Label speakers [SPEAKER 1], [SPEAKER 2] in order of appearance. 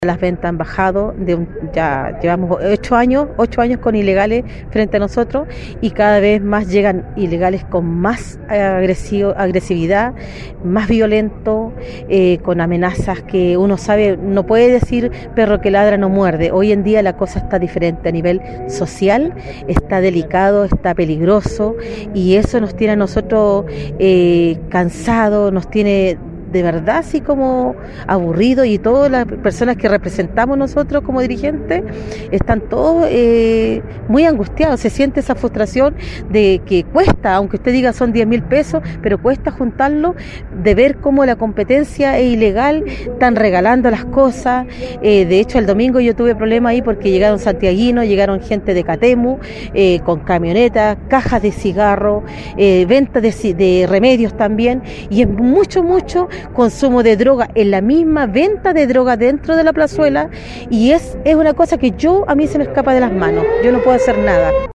[SPEAKER 1] Las ventas han bajado, ya llevamos 8 años con ilegales frente a nosotros y cada vez más llegan ilegales con más agresividad, más violento, con amenazas que uno sabe, no puede decir perro que ladra no muerde. Hoy en día la cosa está diferente a nivel social, está delicado, está peligroso y eso nos tiene a nosotros cansados, nos tiene de verdad así como aburrido, y todas las personas que representamos nosotros como dirigentes están todos muy angustiados. Se siente esa frustración de que cuesta, aunque usted diga son 10.000 pesos, pero cuesta juntarlo, de ver cómo la competencia es ilegal, están regalando las cosas. De hecho el domingo yo tuve problemas ahí porque llegaron santiaguinos, llegaron gente de Catemu con camionetas, cajas de cigarros, ventas de remedios también, y es mucho consumo de droga, en la misma venta de droga dentro de la plazuela, y es una cosa que a mí se me escapa de las manos, yo no puedo hacer nada.